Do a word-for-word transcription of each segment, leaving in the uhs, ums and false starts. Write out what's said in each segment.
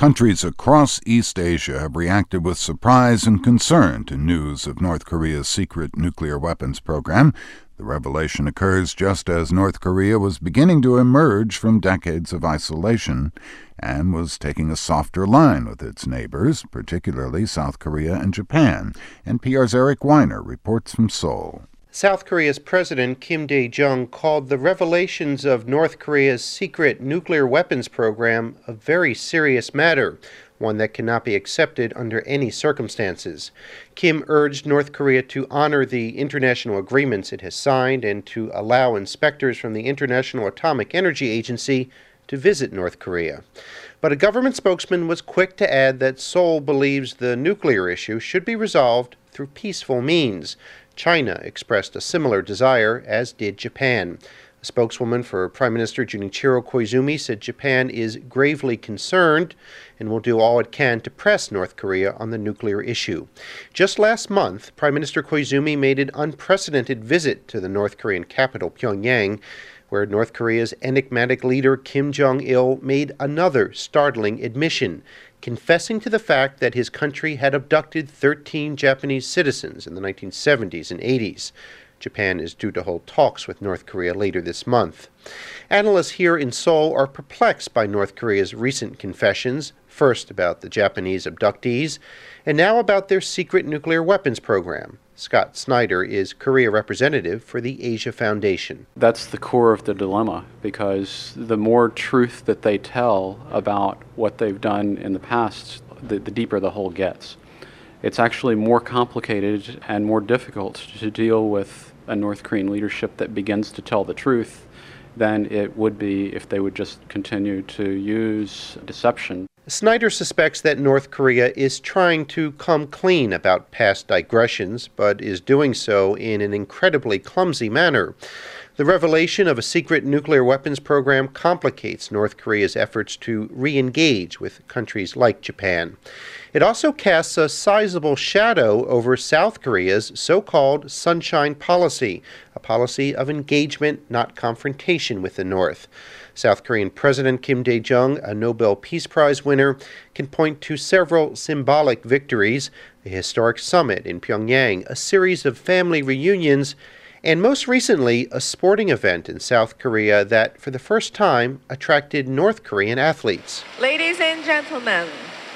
Countries across East Asia have reacted with surprise and concern to news of North Korea's secret nuclear weapons program. The revelation occurs just as North Korea was beginning to emerge from decades of isolation and was taking a softer line with its neighbors, particularly South Korea and Japan. N P R's Eric Weiner reports from Seoul. South Korea's President Kim Dae-jung called the revelations of North Korea's secret nuclear weapons program a very serious matter, one that cannot be accepted under any circumstances. Kim urged North Korea to honor the international agreements it has signed and to allow inspectors from the International Atomic Energy Agency to visit North Korea. But a government spokesman was quick to add that Seoul believes the nuclear issue should be resolved through peaceful means. China expressed a similar desire, as did Japan. A spokeswoman for Prime Minister Junichiro Koizumi said Japan is gravely concerned and will do all it can to press North Korea on the nuclear issue. Just last month, Prime Minister Koizumi made an unprecedented visit to the North Korean capital, Pyongyang, where North Korea's enigmatic leader Kim Jong-il made another startling admission, confessing to the fact that his country had abducted thirteen Japanese citizens in the nineteen seventies and eighties. Japan is due to hold talks with North Korea later this month. Analysts here in Seoul are perplexed by North Korea's recent confessions, first about the Japanese abductees, and now about their secret nuclear weapons program. Scott Snyder is Korea representative for the Asia Foundation. That's the core of the dilemma, because the more truth that they tell about what they've done in the past, the, the deeper the hole gets. It's actually more complicated and more difficult to deal with a North Korean leadership that begins to tell the truth than it would be if they would just continue to use deception. Snyder suspects that North Korea is trying to come clean about past digressions, but is doing so in an incredibly clumsy manner. The revelation of a secret nuclear weapons program complicates North Korea's efforts to re-engage with countries like Japan. It also casts a sizable shadow over South Korea's so-called Sunshine Policy, a policy of engagement, not confrontation with the North. South Korean President Kim Dae-jung, a Nobel Peace Prize winner, can point to several symbolic victories, a historic summit in Pyongyang, a series of family reunions, and most recently, a sporting event in South Korea that, for the first time, attracted North Korean athletes. Ladies and gentlemen,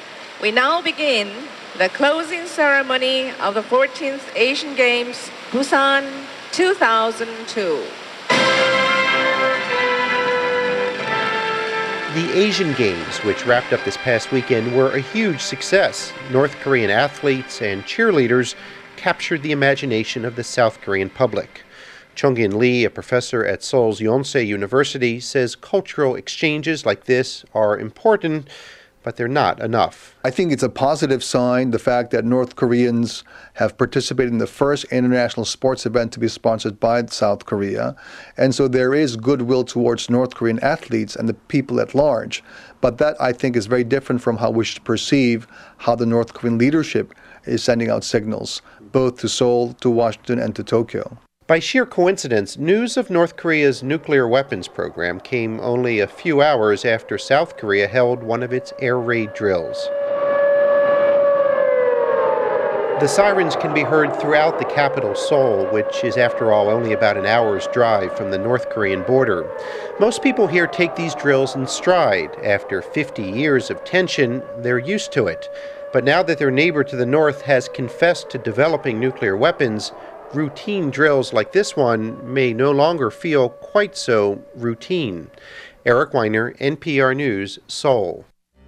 we now begin the closing ceremony of the fourteenth Asian Games, Busan two thousand two. The Asian Games, which wrapped up this past weekend, were a huge success. North Korean athletes and cheerleaders captured the imagination of the South Korean public. Chung-in Lee, a professor at Seoul's Yonsei University, says cultural exchanges like this are important, but they're not enough. I think it's a positive sign, the fact that North Koreans have participated in the first international sports event to be sponsored by South Korea. And so there is goodwill towards North Korean athletes and the people at large. But that, I think, is very different from how we should perceive how the North Korean leadership is sending out signals, both to Seoul, to Washington, and to Tokyo. By sheer coincidence, news of North Korea's nuclear weapons program came only a few hours after South Korea held one of its air raid drills. The sirens can be heard throughout the capital, Seoul, which is, after all, only about an hour's drive from the North Korean border. Most people here take these drills in stride. After fifty years of tension, they're used to it. But now that their neighbor to the north has confessed to developing nuclear weapons, routine drills like this one may no longer feel quite so routine. Eric Weiner, N P R News, Seoul.